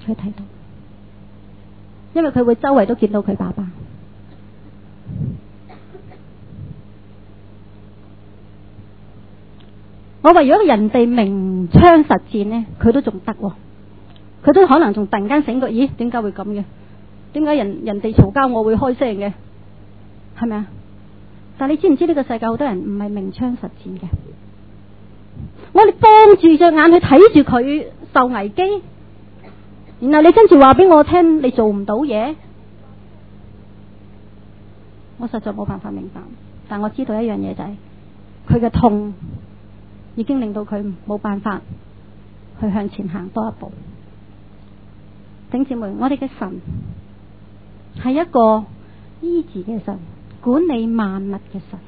佢睇到，因為佢會周圍都見到佢爸爸。我話如果人哋明槍實戰呢，佢都仲得，佢都可能仲突然間醒覺，咦，點解會咁嘅？點解人哋嘈交我會開聲嘅？係咪啊？但係你知唔知呢個世界好多人唔係明槍實戰嘅？我哋幫住隻眼去睇住佢受危機，然後你跟住話俾我聽你做唔到嘢，我實在冇辦法明白。但我知道一樣嘢就係佢嘅痛已經令到佢冇辦法去向前行多一步。弟兄姊妹，我哋嘅神係一個醫治嘅神，管理萬物嘅神。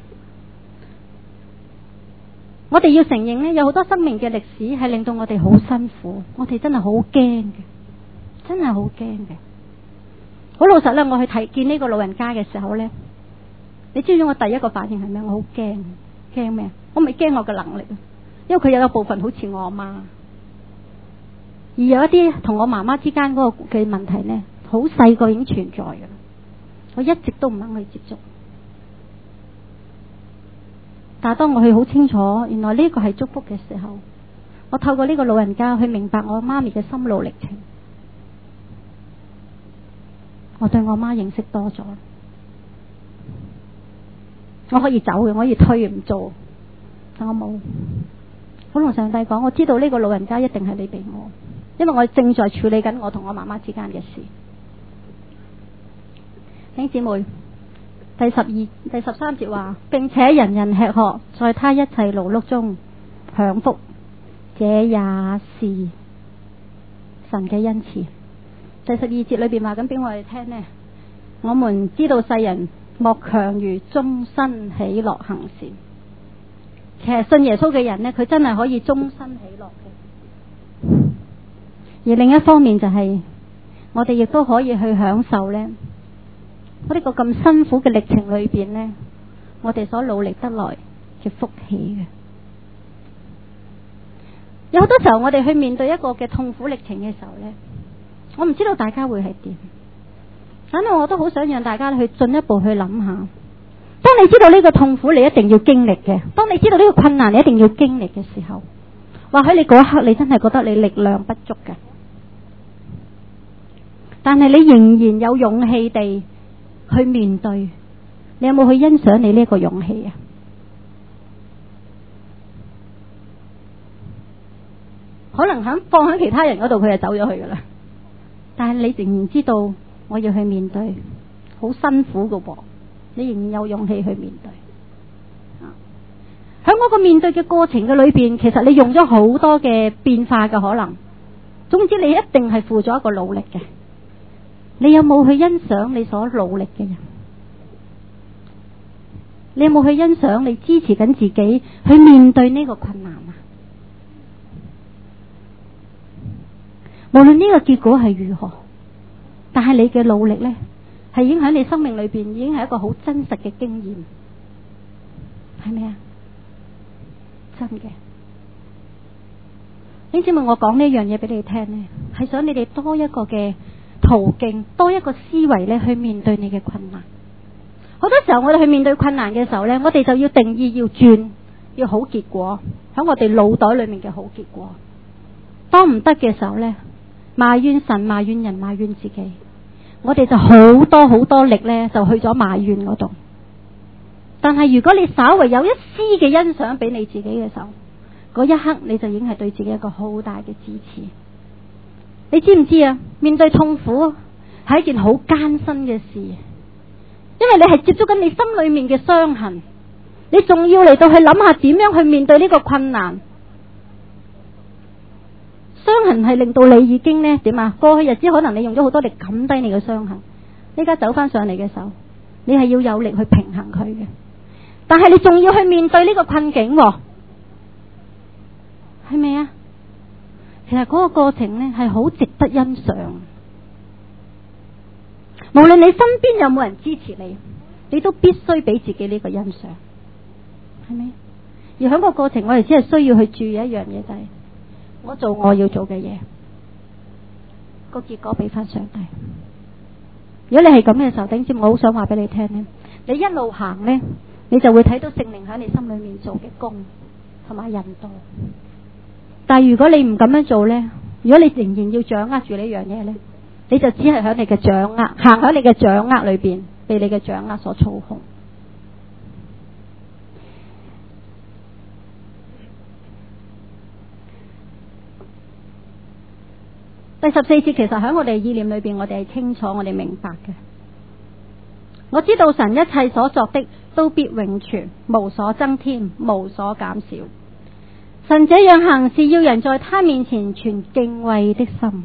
我哋要承認呢，有好多生命嘅歷史係令到我哋好辛苦，我哋真係好驚嘅，真係好驚嘅。好老實啦，我去見呢個老人家嘅時候呢，你知唔知我第一個反應係咩？我好驚，驚咩？我咪驚我嘅能力，因為佢有一部分好似我阿媽，而有一啲同我媽媽之間嗰個嘅問題呢，好細個已經存在嘅，我一直都唔肯去接觸。但係當我去好清楚，原來呢個係祝福嘅時候，我透過呢個老人家去明白我媽咪嘅心路歷程，我對我媽認識多咗。我可以走嘅，我可以推唔做，但我冇。我同上帝講，我知道呢個老人家一定係你俾我，因為我正在處理緊我同我媽媽之間嘅事。弟兄姊妹，第13節話，並且人人吃喝，在他一切勞碌中享福，這也是神嘅恩賜。第12節裏邊話緊俾我哋聽呢，我們知道世人莫強如終身喜樂行善。其實信耶穌嘅人呢，佢真係可以終身喜樂嘅。而另一方面就係、是、我哋亦都可以去享受呢，我呢個咁辛苦嘅歷程裏邊呢，我哋所努力得來嘅福氣嘅。有好多時候我哋去面對一個嘅痛苦歷程嘅時候呢，我唔知道大家會係點，反正我都好想讓大家去進一步去諗下。當你知道呢個痛苦你一定要經歷嘅，當你知道呢個困難你一定要經歷嘅時候，或許你嗰一刻你真係覺得你力量不足嘅，但係你仍然有勇氣地去面對。你有冇去欣賞你呢個勇氣啊？可能肯放喺其他人嗰度，佢就走咗去噶啦。但係你仍然知道我要去面對，好辛苦噶噃。你仍然有勇氣去面對。喺嗰個面對嘅過程嘅裏邊，其實你用咗好多嘅變化嘅可能。總之，你一定係付咗一個努力嘅。你有冇去欣賞你所努力嘅人？你有冇去欣賞你支持緊自己去面對呢個困難啊？無論呢個結果係如何，但係你嘅努力呢，係已經喺你生命裏邊已經係一個好真實嘅經驗，係咪啊？真嘅。兄姊妹，我講呢樣嘢俾你聽呢，係想你哋多一個嘅途徑，多一個思維咧去面對你嘅困難。好多時候我哋去面對困難嘅時候呢，我哋就要定義要轉，要好結果，喺我哋腦袋裏面嘅好結果。當唔得嘅時候呢，埋怨神、埋怨人、埋怨自己。我哋就好多力呢，就去咗埋怨嗰度。但係如果你稍微有一絲嘅欣賞俾你自己嘅時候，嗰一刻你就已經係對自己一個好大嘅支持。你知唔知啊？面對痛苦係一件好艱辛嘅事，因為你係接觸緊你心裏面嘅傷痕，你仲要嚟到去諗下點樣去面對呢個困難。傷痕係令到你已經呢點啊？過去日子可能你用咗好多力冚低你嘅傷痕，依家走翻上嚟嘅時候，你係要有力去平衡佢嘅。但係你仲要去面對呢個困境，係咪啊？其實嗰個過程呢係好值得欣賞。無論你身邊有冇人支持你，你都必須俾自己呢個欣賞，係咪？而喺個過程，我哋只係需要去注意一樣嘢，就係我做我要做嘅嘢， 個結果俾翻上帝。如果你係咁嘅時候，頂尖，我好想話俾你聽呢，你一路行呢，你就會睇到聖靈喺你心裏面做嘅工同埋引導。但係如果你唔咁樣做呢，如果你仍然要掌握住呢樣嘢呢，你就只係喺你嘅掌握，行喺你嘅掌握裏邊，被你嘅掌握所操控。第14節其實喺我哋意念裏邊，我哋係清楚，我哋明白嘅。我知道神一切所作的都必永存，無所增添，無所減少。神這樣行，是要人在他面前存敬畏的心。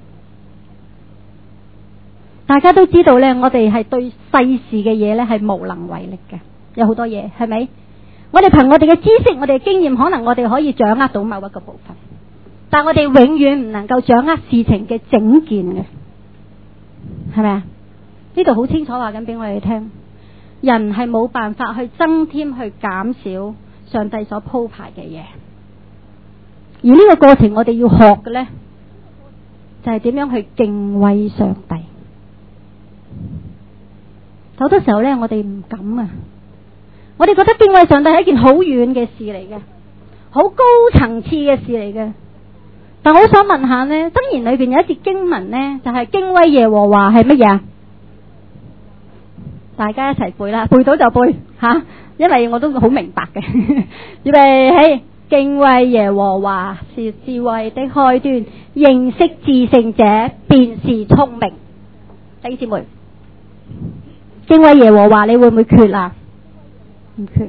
大家都知道呢，我哋係對世事嘅嘢呢係無能為力嘅，有好多嘢係咪？我哋憑我哋嘅知識，我哋嘅經驗，可能我哋可以掌握到某一個部分。但我哋永遠唔能夠掌握事情嘅整件嘅，係咪啊？呢度好清楚話緊俾我哋聽，人係冇辦法去增添、去減少上帝所鋪排嘅嘢。而呢個過程，我哋要學嘅呢，就係點樣去敬畏上帝。好多時候呢，我哋唔敢啊！我哋覺得敬畏上帝係一件好遠嘅事嚟嘅，好高層次嘅事嚟嘅。但我好想問下呢，箴言裏邊有一節經文呢，就係敬畏耶和華係乜嘢啊？大家一齊背啦，背到就背吓，因為我都好明白嘅。預備起，敬畏耶和華是智慧的開端，認識至聖者便是聰明。弟兄姊妹，敬畏耶和華你會唔會缺啊？唔缺。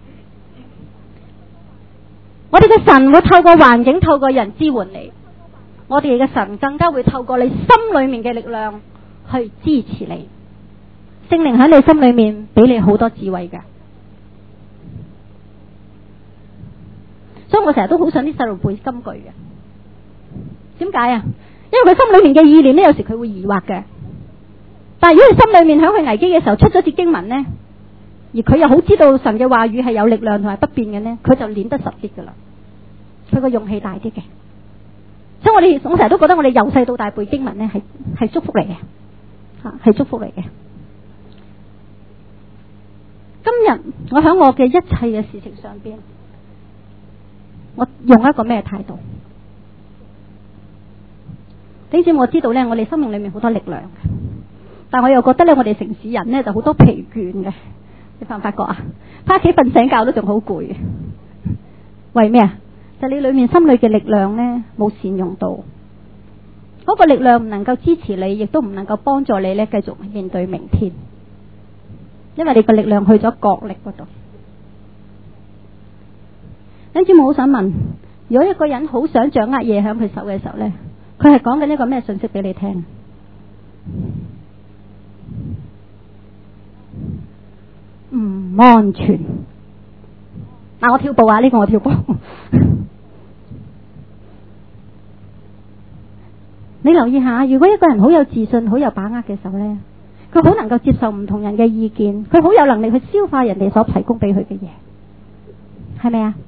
我哋嘅神會透過環境，透過人支援你。我哋嘅神更加會透過你心裏面嘅力量去支持你。聖靈喺你心裏面俾你好多智慧㗎。所以我成日都好想啲細路背金句嘅。點解啊？因為佢心裏面嘅意念呢，有時佢會疑惑嘅。但係如果佢心裏面喺佢危機嘅時候出咗節經文呢，而佢又好知道神嘅話語係有力量同埋不變嘅呢，佢就練得實啲噶啦。佢個勇氣大啲嘅。所以我成日都覺得我哋由細到大背經文呢係祝福嚟嘅，係祝福嚟嘅。今日我喺我嘅一切嘅事情上邊，我用一個咩態度？點知我知道呢，我哋生命裏面好多力量嘅，但我又覺得呢，我哋城市人呢就好多疲倦嘅。你發唔發覺啊？翻屋企瞓醒覺都仲好攰嘅，為咩啊？就你裏面心裏嘅力量呢冇善用到，嗰個力量唔能夠支持你，亦都唔能夠幫助你呢繼續面對明天，因為你個力量去咗角力嗰度。跟住我好想問，如果一個人好想掌握嘢喺佢手嘅時候呢，佢係講緊一個咩信息俾你聽？唔安全。嗱，我跳步啊！呢個我跳步。你留意下，如果一個人好有自信、好有把握嘅時候呢，佢好能夠接受唔同人嘅意見，佢好有能力去消化人哋所提供俾佢嘅嘢，係咪啊？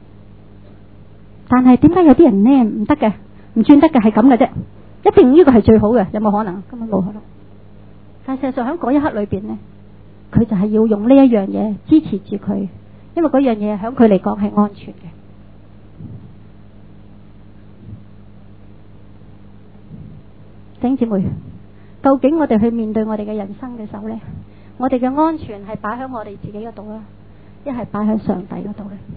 但係點解有啲人呢唔得嘅，唔轉得嘅，係咁嘅啫？一定呢個係最好嘅，有冇可能？根本冇可能。但係事實上喺嗰一刻裏邊呢，佢就係要用呢一樣嘢支持住佢，因為嗰樣嘢喺佢嚟講係安全嘅。弟兄姊妹，究竟我哋去面對我哋嘅人生嘅時候呢，我哋嘅安全係擺喺我哋自己嗰度啦，一係擺喺上帝嗰度咧？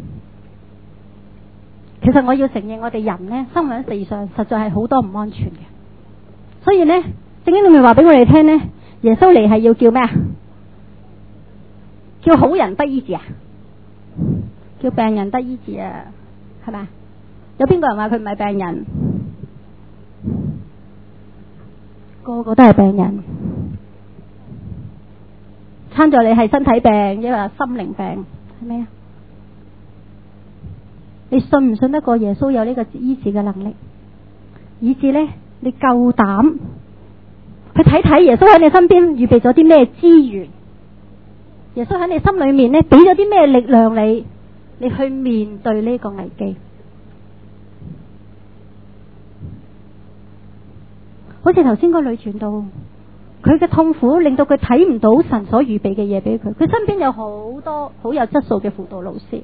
其實我要承認，我哋人呢，生活喺地上實在係好多唔安全嘅。所以呢，聖經裏面話俾我哋聽呢，耶穌嚟係要叫咩啊？叫好人得醫治啊？叫病人得醫治啊？係咪？有邊個人話佢唔係病人？個個都係病人，參在你係身體病，抑或心靈病，係咪啊？你信唔信得過耶穌有呢個醫治嘅能力，以至呢，你夠膽去睇睇耶穌喺你身邊預備咗啲咩資源？耶穌喺你心裏面呢，俾咗啲咩力量你去面對呢個危機？ 好似頭先個女傳道，佢嘅痛苦令到佢睇唔到神所預備嘅嘢俾佢。佢身邊有好多好有質素嘅輔導老師，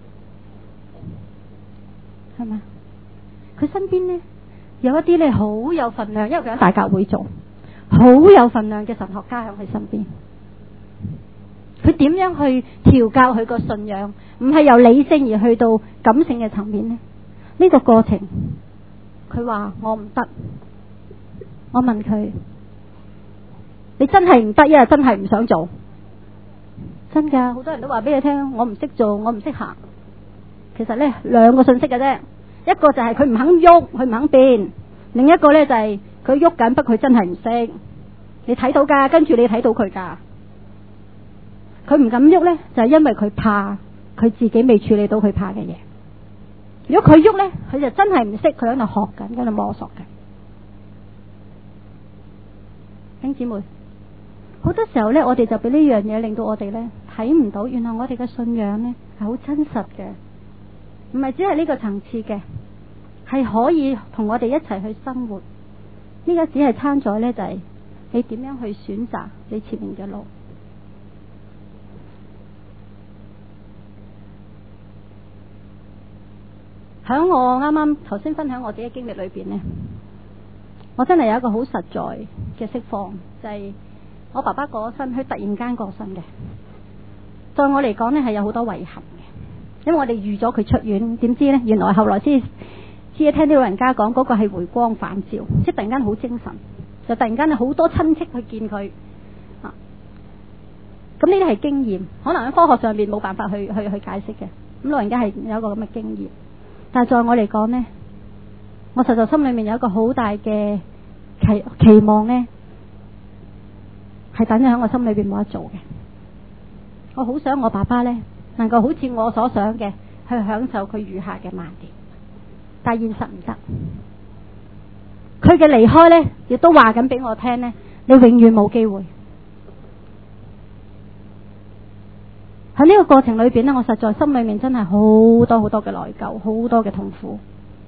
係咪？佢身邊呢，有一啲呢好有份量，因為佢喺大教會做，好有份量嘅神學家喺佢身邊。佢點樣去調教佢個信仰？唔係由理性而去到感性嘅層面呢？呢個過程，佢話我唔得。我問佢：你真係唔得，因為真係唔想做？真噶，好多人都話俾你聽，我唔識做，我唔識行。其實呢，兩個信息嘅啫，一個就係佢唔肯喐，佢唔肯變；另一個呢，就係佢喐緊，不過佢真係唔識。你睇到噶，跟住你睇到佢噶。佢唔敢喐呢，就係因為佢怕，佢自己未處理到佢怕嘅嘢。如果佢喐呢，佢就真係唔識，佢喺度學緊，喺度摸索緊。兄姊妹，好多時候呢，我哋就俾呢樣嘢令到我哋呢睇唔到，原來我哋嘅信仰呢係好真實嘅，唔係只係呢個層次嘅，係可以同我哋一齊去生活。呢個只係參在呢，就係你點樣去選擇你前面嘅路。喺我啱啱頭先分享我自己經歷裏邊呢，我真係有一個好實在嘅釋放，就係我爸爸過咗身，佢突然間過身嘅。對我嚟講呢，係有好多遺憾嘅，因為我哋預咗佢出院，點知呢？原來後來先聽啲老人家講，嗰個係回光返照，即係突然間好精神，就突然間好多親戚去見佢。咁呢啲係經驗，可能喺科學上面冇辦法去解釋嘅。咁老人家係有一個咁嘅經驗。但係在我嚟講呢，我實在心裏面有一個好大嘅期望呢，係等咗喺我心裏邊冇得做嘅。我好想我爸爸呢能夠好似我所想嘅去享受佢餘下嘅晚年，但係現實唔得。佢嘅離開呢，亦都話緊俾我聽呢，你永遠冇機會。喺呢個過程裏邊呢，我實在心裏面真係好多好多嘅內疚，好多嘅痛苦。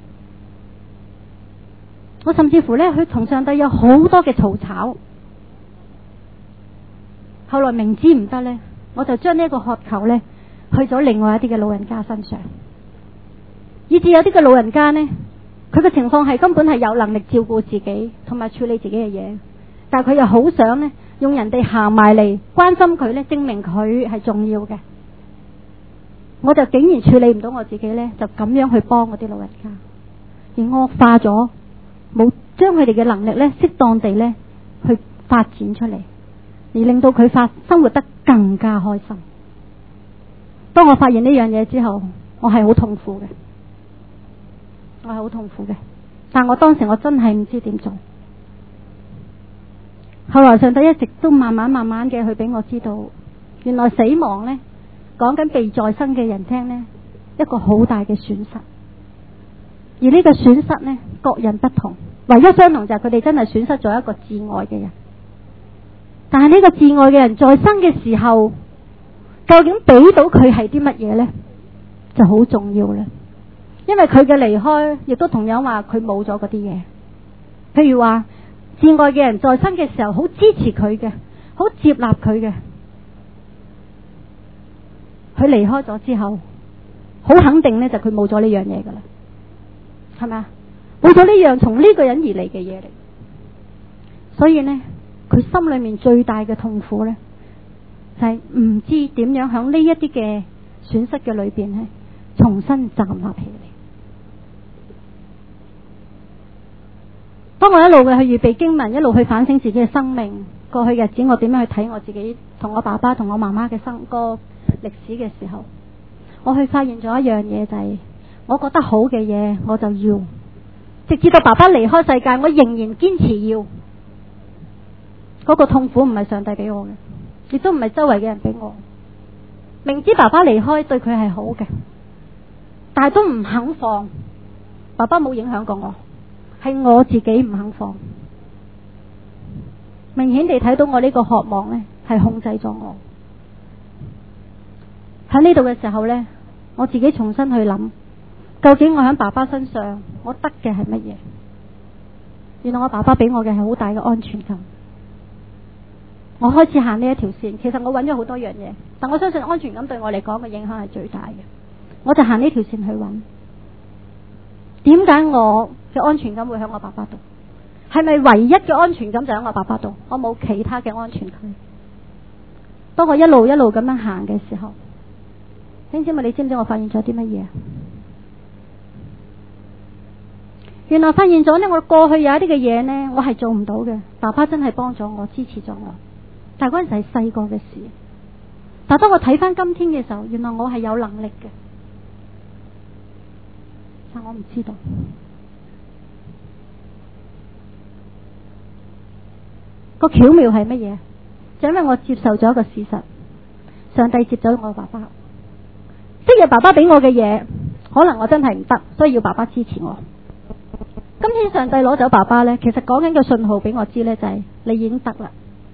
我甚至乎呢，佢同上帝有好多嘅嘈吵。後來明知唔得呢，我就將呢個渴求呢去咗另外一啲嘅老人家身上，以至有啲嘅老人家呢，佢嘅情況係根本係有能力照顧自己同埋處理自己嘅嘢，但係佢又好想呢，用人哋行埋嚟關心佢呢，證明佢係重要嘅。我就竟然處理唔到我自己呢，就咁樣去幫嗰啲老人家，而惡化咗，冇將佢哋嘅能力呢適當地呢去發展出嚟，而令到佢生活得更加開心。當我發現呢樣嘢之後，我係好痛苦嘅，我係好痛苦嘅。但我當時我真係唔知點做。後來上帝一直都慢慢嘅去俾我知道，原來死亡呢，講緊被在生嘅人聽呢，一個好大嘅損失。而呢個損失呢，各人不同，唯一相同就係佢哋真係損失咗一個至愛嘅人。但係呢個至愛嘅人在生嘅時候，究竟俾到佢係啲乜嘢呢？就好重要啦。因為佢嘅離開，亦都同樣話佢冇咗嗰啲嘢。譬如話，至愛嘅人在生嘅時候，好支持佢嘅，好接納佢嘅。佢離開咗之後，好肯定呢，就佢冇咗呢樣嘢噶啦，係咪啊？冇咗呢樣從呢個人而嚟嘅嘢嚟，所以呢，佢心裏面最大嘅痛苦呢，就係唔知點樣響呢一啲嘅損失嘅裏邊呢，重新站立起嚟。當我一路嘅去預備經文，一路去反省自己嘅生命，過去日子我點樣去睇我自己同我爸爸同我媽媽嘅個歷史嘅時候，我去發現咗一樣嘢，就係我覺得好嘅嘢我就要，直至到爸爸離開世界，我仍然堅持要。嗰個痛苦唔係上帝俾我嘅，亦都唔係周圍嘅人俾我。明知爸爸離開對佢係好嘅，但係都唔肯放。爸爸冇影響過我，係我自己唔肯放。明顯地睇到我呢個渴望呢，係控制咗我。喺呢度嘅時候呢，我自己重新去諗，究竟我喺爸爸身上我得嘅係乜嘢？ 原來我爸爸俾我嘅係好大嘅安全感。我開始行呢一條線，其實我揾咗好多樣嘢，但我相信安全感對我嚟講嘅影響係最大嘅。我就行呢條線去揾，點解我嘅安全感會喺我爸爸度？係咪唯一嘅安全感就喺我爸爸度？我冇其他嘅安全區。當我一路一路咁樣行嘅時候，弟兄姊妹，你知唔知我發現咗啲乜嘢？原來發現咗呢，我過去有一啲嘅嘢呢，我係做唔到嘅。爸爸真係幫咗我，支持咗我，但係嗰陣時係細個嘅事。但係當我睇翻今天嘅時候，原來我係有能力嘅，但我唔知道。個巧妙係乜嘢？就因為我接受咗一個事實，上帝接咗我爸爸。即係爸爸俾我嘅嘢，可能我真係唔得，所以要爸爸支持我。今天上帝攞走爸爸呢，其實講緊個信號俾我知呢，就係你已經得啦。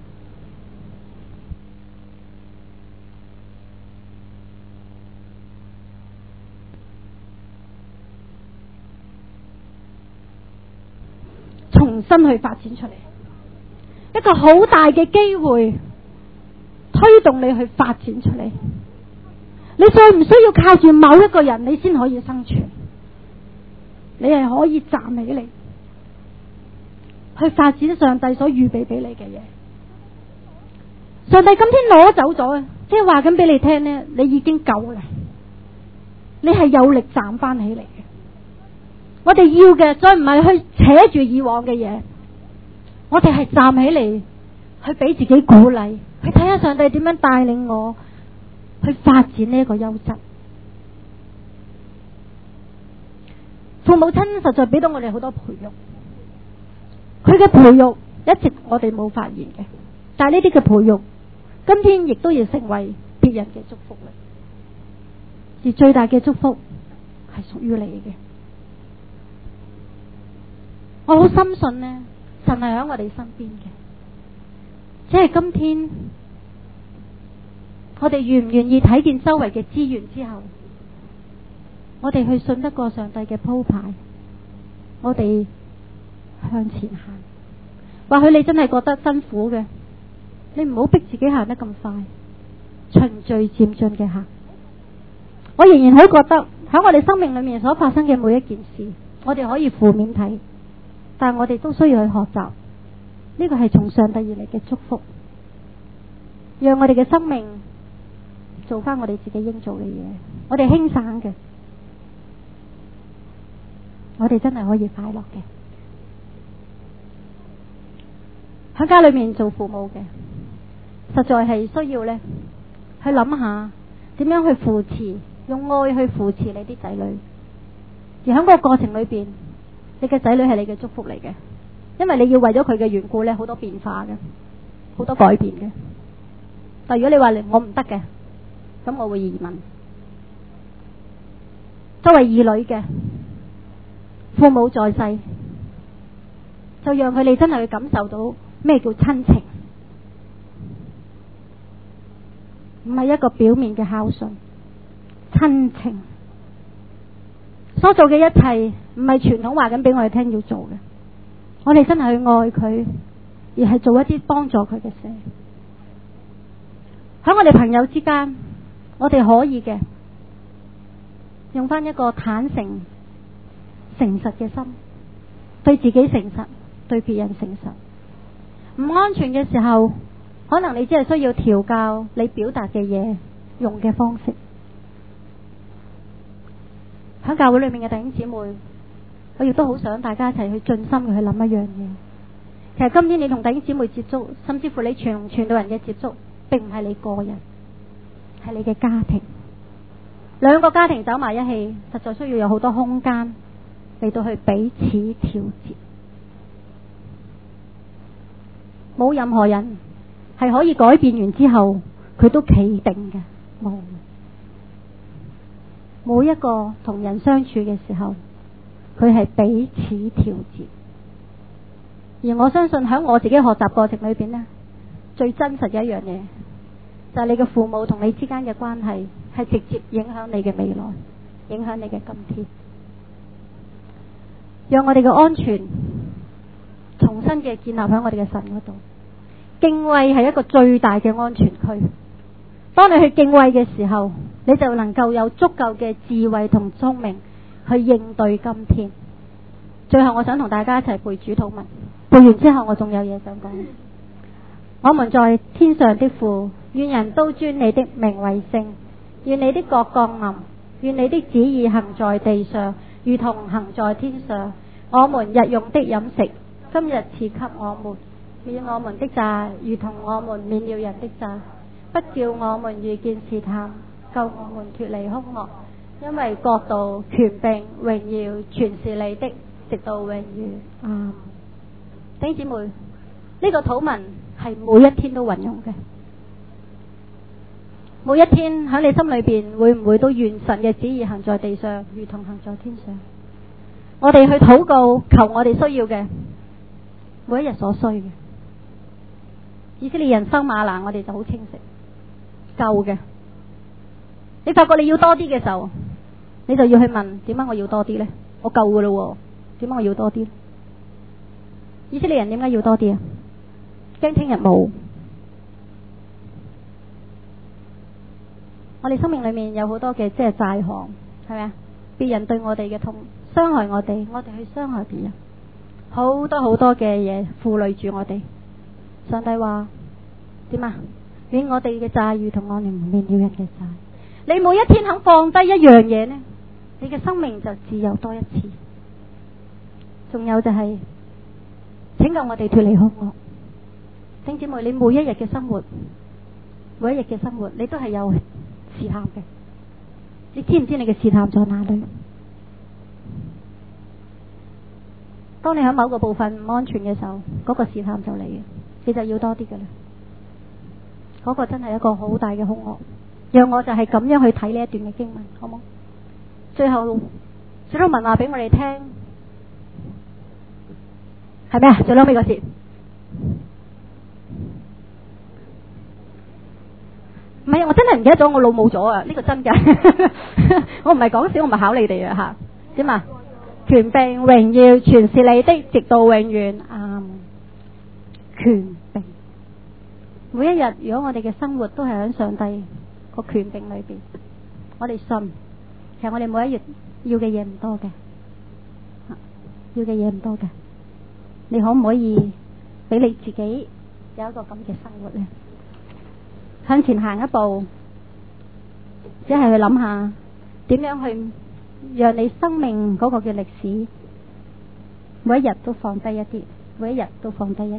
重新去發展出嚟，一個好大嘅機會推動你去發展出嚟。你再唔需要靠住某一個人你先可以生存，你係可以站起嚟去發展上帝所預備俾你嘅嘢。上帝今天攞走咗，即係話緊俾你聽呢，你已經夠啦，你係有力站翻起嚟嘅。我哋要嘅再唔係去扯住以往嘅嘢，我哋係站起嚟去俾自己鼓勵，去睇下上帝點樣帶領我去發展呢一個優質。父母親實在俾到我哋好多培育，佢嘅培育一直我哋冇發現嘅，但係呢啲嘅培育今天亦都要成為別人嘅祝福啦。而最大嘅祝福係屬於你嘅。我好深信呢，神係喺我哋身邊嘅，只係今天我哋願唔願意睇見周圍嘅資源之後，我哋去信得過上帝嘅鋪排，我哋向前行。或許你真係覺得辛苦嘅，你唔好逼自己行得咁快，循序漸進嘅行。我仍然好覺得喺我哋生命裏面所發生嘅每一件事，我哋可以負面睇，但係我哋都需要去學習，呢個係從上帝而嚟嘅祝福，讓我哋嘅生命做翻我哋自己應做嘅嘢。我哋輕省嘅，我哋真係可以快樂嘅。喺家裏面做父母嘅，實在係需要呢去諗下點樣去扶持，用愛去扶持你啲仔女。而喺個過程裏邊，你嘅仔女係你嘅祝福嚟嘅，因為你要為咗佢嘅緣故呢，好多變化嘅，好多改變嘅。但如果你話我唔得嘅，咁我會移民。作為兒女嘅父母在世，就讓佢哋真係去感受到咩叫親情，唔係一個表面嘅孝順。親情所做嘅一切唔係傳統話緊俾我哋聽要做嘅，我哋真係去愛佢，而係做一啲幫助佢嘅事。喺我哋朋友之間，我哋可以嘅用翻一個坦誠誠實嘅心，對自己誠實，對別人誠實。唔安全嘅時候，可能你只係需要調教你表達嘅嘢用嘅方式。喺教會裏面嘅弟兄姊妹，我亦都好想大家一齊去盡心嘅去諗一樣嘢。其實今天你同弟兄姊妹接觸，甚至乎你傳道人嘅接觸，並唔係你個人，係你嘅家庭。兩個家庭走埋一起，實在需要有好多空間嚟到去彼此調節。冇任何人係可以改變完之後佢都企定嘅，冇。每一個同人相處嘅時候，佢係彼此調節。而我相信喺我自己學習過程裏邊呢，最真實嘅一樣嘢就係你嘅父母同你之間嘅關係係直接影響你嘅未來，影響你嘅今天。讓我哋嘅安全新嘅建立喺我哋嘅神嗰度。敬畏係一個最大嘅安全區。當你去敬畏嘅時候，你就能夠有足夠嘅智慧同聰明去應對今天。最後我想同大家一齊背主禱文，背完之後我仲有嘢想講。我們在天上的父，願人都尊你的名為聖，願你的國降臨，願你的旨意行在地上，如同行在天上。我們日用的飲食，今日賜給我們，免我們的債，如同我們免了人的債，不叫我們遇見試探，救我們脫離兇惡。因為國度、權柄、榮耀，全是你的，直到永遠。弟兄姊妹，呢個禱文係每一天都運用嘅。每一天喺你心裏邊，會唔會都願神嘅旨意行在地上，如同行在天上？我哋去禱告，求我哋需要嘅，每一日所需嘅。以色列人生嗎哪，我哋就好清晰，夠嘅。你發覺你要多啲嘅時候，你就要去問：點解我要多啲呢？我夠噶啦，點解我要多啲？以色列人點解要多啲啊？驚聽日冇。我哋生命裏面有好多嘅即係債項，係咪啊？別人對我哋嘅痛，傷害我哋，我哋去傷害別人，好多好多嘅嘢負累住我哋。上帝話點啊？免我哋嘅債，如同我哋免了人嘅債。你每一天肯放低一樣嘢呢，你嘅生命就自由多一次。仲有就係拯救我哋脫離兇惡。弟兄姊妹，你每一日嘅生活，每一日嘅生活，你都係有試探嘅。你知唔知你嘅試探在哪裏？當你喺某個部分唔安全嘅時候，嗰個試探就嚟嘅，你就要多啲嘅啦。嗰個真係一個好大嘅兇惡。讓我就係咁樣去睇呢一段嘅經文，好冇？最後主禱文話俾我哋聽，係咩啊？最後尾個節，唔係啊！我真係唔記得咗，我腦冇咗啊！呢個真㗎，我唔係講笑，我唔係考你哋啊吓。點啊？權柄榮耀全是你的，直到永遠。權柄，每一日如果我哋嘅生活都係喺上帝個權柄裏邊，我哋信，其實我哋每一日要嘅嘢唔多嘅，要嘅嘢唔多嘅。你可唔可以俾你自己有一個咁嘅生活呢？向前行一步，只係去諗下點樣去讓你生命嗰個嘅歷史，每一日都放低一啲，每一日都放低一啲。